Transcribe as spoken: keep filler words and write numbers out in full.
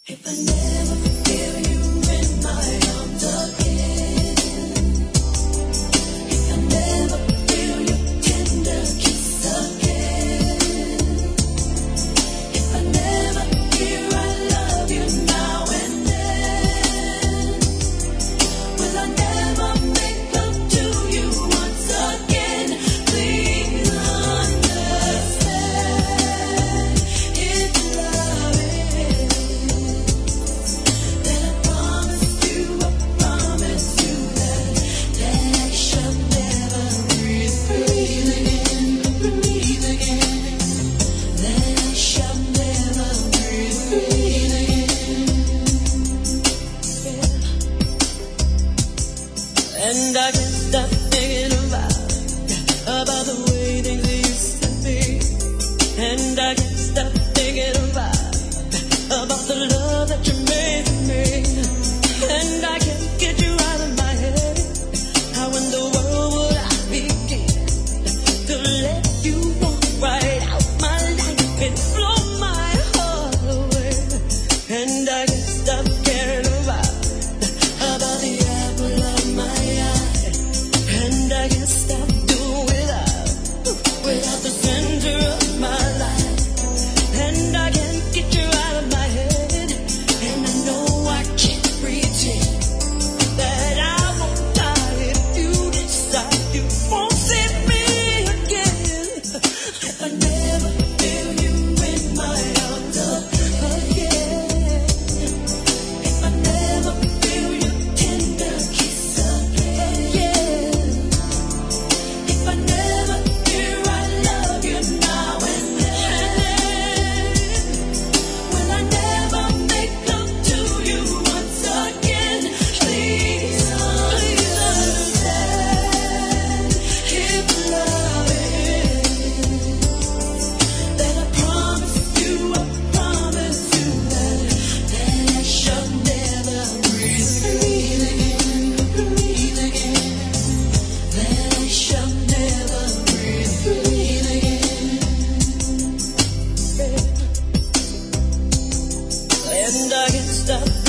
If I never feel you in my arms again, if I never feel your tender kiss again, if I never hear I love you now and then, will I never make love to you once again? Please understand, it's love that I promised you, I promised you that, that I shall never breathe, breathe again, breathe again, that I shall never breathe, breathe again. And I can't stop thinking about, about the way things used to be. And I can't stop thinking about, about the love that you made to me. And I can't get you out of my head. How in the world would I begin to let you walk right out my life and blow my heart away? And I can't stop caring about, about the apple of my eye. And I can't stop doing without, without the center of my life. And I can't get you out of my head. And I know I can't pretend that I won't die if you decide you won't see me again. If I never feel you in my arms again, if I never feel your tender kiss again, if I never hear I love you now and then, will I never make love to you once again? Please, please understand, if love that I promised you, I promised you that, that I shall never breathe, breathe again, breathe again, that I shall never breathe, breathe again. And I can't stop